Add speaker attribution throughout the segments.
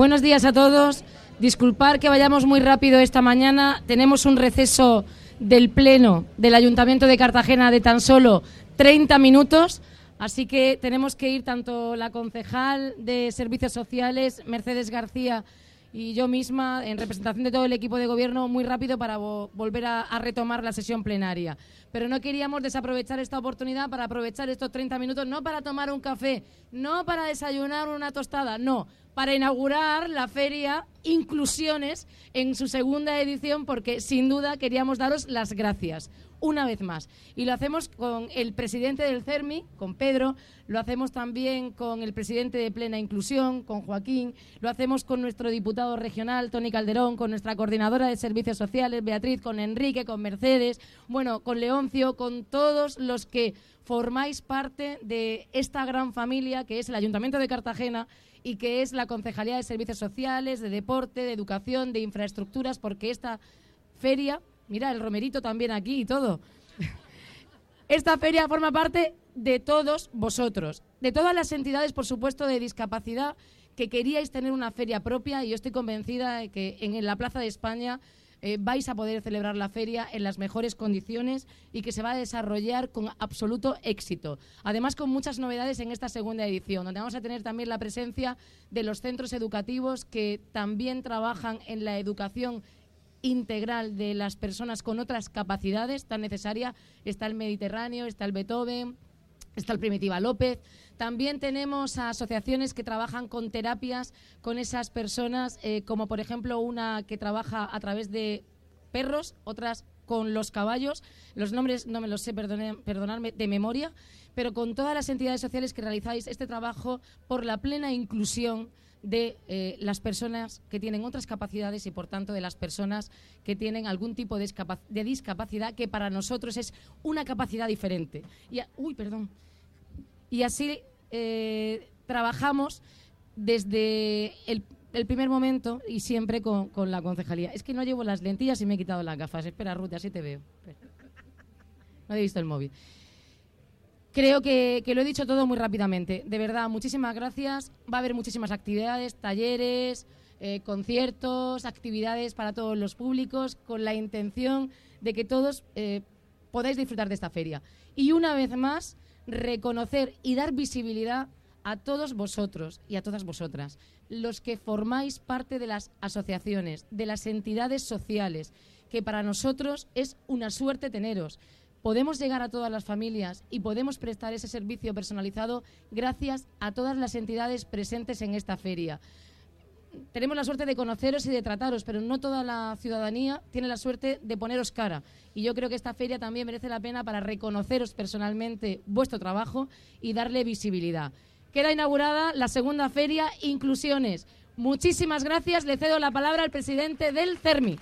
Speaker 1: Buenos días a todos. Disculpar que vayamos muy rápido esta mañana. Tenemos un receso del Pleno del Ayuntamiento de Cartagena de tan solo 30 minutos. Así que tenemos que ir tanto la concejal de Servicios Sociales, Mercedes García, y yo misma, en representación de todo el equipo de gobierno, muy rápido para volver a retomar la sesión plenaria. Pero no queríamos desaprovechar esta oportunidad para aprovechar estos 30 minutos, no para tomar un café, no para desayunar una tostada, no, para inaugurar la feria Inclusiones en su segunda edición, porque sin duda queríamos daros las gracias una vez más. Y lo hacemos con el presidente del CERMI, con Pedro, lo hacemos también con el presidente de Plena Inclusión, con Joaquín, lo hacemos con nuestro diputado regional, Toni Calderón, con nuestra coordinadora de Servicios Sociales, Beatriz, con Enrique, con Mercedes, bueno, con Leoncio, con todos los que formáis parte de esta gran familia que es el Ayuntamiento de Cartagena y que es la Concejalía de Servicios Sociales, de Deporte, de Educación, de Infraestructuras, porque esta feria, mira, el romerito también aquí y todo. Esta feria forma parte de todos vosotros, de todas las entidades, por supuesto, de discapacidad, que queríais tener una feria propia, y yo estoy convencida de que en la Plaza de España vais a poder celebrar la feria en las mejores condiciones y que se va a desarrollar con absoluto éxito. Además, con muchas novedades en esta segunda edición, donde vamos a tener también la presencia de los centros educativos que también trabajan en la educación integral de las personas con otras capacidades tan necesarias. Está el Mediterráneo, está el Beethoven, está el Primitiva López. También tenemos a asociaciones que trabajan con terapias con esas personas, como por ejemplo una que trabaja a través de perros, otras con los caballos. Los nombres no me los sé, perdonadme, de memoria, pero con todas las entidades sociales que realizáis este trabajo por la plena inclusión de las personas que tienen otras capacidades y, por tanto, de las personas que tienen algún tipo de discapacidad que para nosotros es una capacidad diferente. Y así trabajamos desde el primer momento y siempre con la concejalía. Es que no llevo las lentillas y me he quitado las gafas. Espera, Ruth, así te veo. No he visto el móvil. Creo que lo he dicho todo muy rápidamente. De verdad, muchísimas gracias. Va a haber muchísimas actividades, talleres, conciertos, actividades para todos los públicos, con la intención de que todos podáis disfrutar de esta feria. Y una vez más, reconocer y dar visibilidad a todos vosotros y a todas vosotras, los que formáis parte de las asociaciones, de las entidades sociales, que para nosotros es una suerte teneros. Podemos llegar a todas las familias y podemos prestar ese servicio personalizado gracias a todas las entidades presentes en esta feria. Tenemos la suerte de conoceros y de trataros, pero no toda la ciudadanía tiene la suerte de poneros cara. Y yo creo que esta feria también merece la pena para reconoceros personalmente vuestro trabajo y darle visibilidad. Queda inaugurada la segunda feria Inclusiones. Muchísimas gracias. Le cedo la palabra al presidente del CERMI.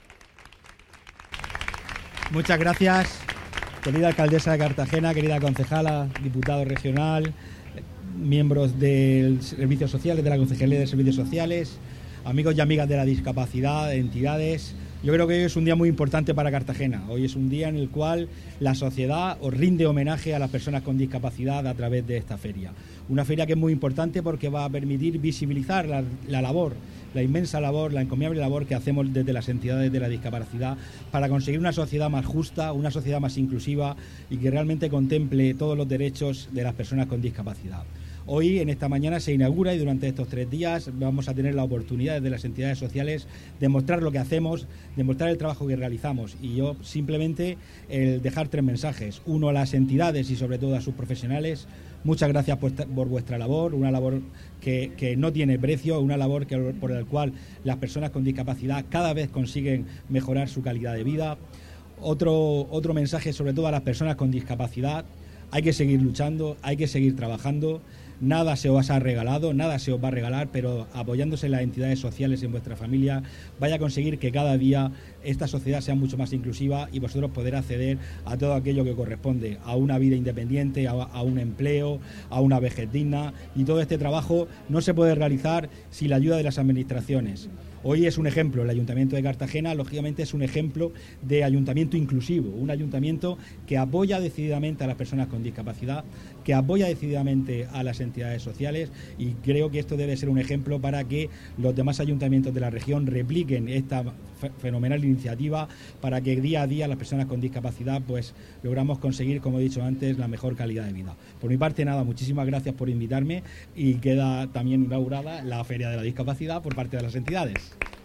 Speaker 2: Muchas gracias, querida alcaldesa de Cartagena, querida concejala, diputado regional, miembros del Servicios Sociales, de la Concejalía de Servicios Sociales, amigos y amigas de la discapacidad, entidades. Yo creo que hoy es un día muy importante para Cartagena. Hoy es un día en el cual la sociedad os rinde homenaje a las personas con discapacidad a través de esta feria. Una feria que es muy importante porque va a permitir visibilizar la labor, la inmensa labor, la encomiable labor que hacemos desde las entidades de la discapacidad para conseguir una sociedad más justa, una sociedad más inclusiva y que realmente contemple todos los derechos de las personas con discapacidad. Hoy, en esta mañana, se inaugura y durante estos 3 días vamos a tener la oportunidad desde las entidades sociales de mostrar lo que hacemos, de mostrar el trabajo que realizamos. Y yo simplemente dejar 3 mensajes. Uno, a las entidades y sobre todo a sus profesionales. Muchas gracias por vuestra labor, una labor que no tiene precio, una labor por la cual las personas con discapacidad cada vez consiguen mejorar su calidad de vida. Otro mensaje sobre todo a las personas con discapacidad. Hay que seguir luchando, hay que seguir trabajando. Nada se os ha regalado, nada se os va a regalar, pero apoyándose en las entidades sociales, en vuestra familia, vaya a conseguir que cada día esta sociedad sea mucho más inclusiva y vosotros poder acceder a todo aquello que corresponde, a una vida independiente, a un empleo, a una vejez digna. Y todo este trabajo no se puede realizar sin la ayuda de las administraciones. Hoy es un ejemplo, el Ayuntamiento de Cartagena, lógicamente, es un ejemplo de ayuntamiento inclusivo, un ayuntamiento que apoya decididamente a las personas con discapacidad, que apoya decididamente a las entidades sociales, y creo que esto debe ser un ejemplo para que los demás ayuntamientos de la región repliquen esta fenomenal iniciativa, para que día a día las personas con discapacidad pues logramos conseguir, como he dicho antes, la mejor calidad de vida. Por mi parte, nada, muchísimas gracias por invitarme, y queda también inaugurada la Feria de la Discapacidad por parte de las entidades.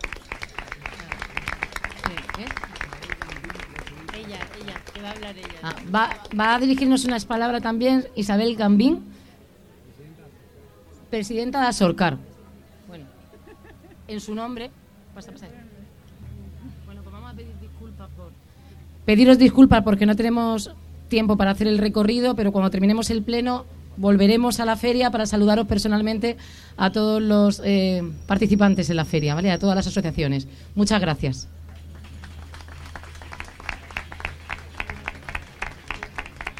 Speaker 3: Ella, que va a hablar ella.
Speaker 1: Va a dirigirnos unas palabras también Isabel Gambín, presidenta de Asorcar. Bueno, en su nombre, pasa. Bueno, pues vamos a pediros disculpas porque no tenemos tiempo para hacer el recorrido, pero cuando terminemos el pleno volveremos a la feria para saludaros personalmente a todos los participantes en la feria, ¿vale? A todas las asociaciones. Muchas gracias.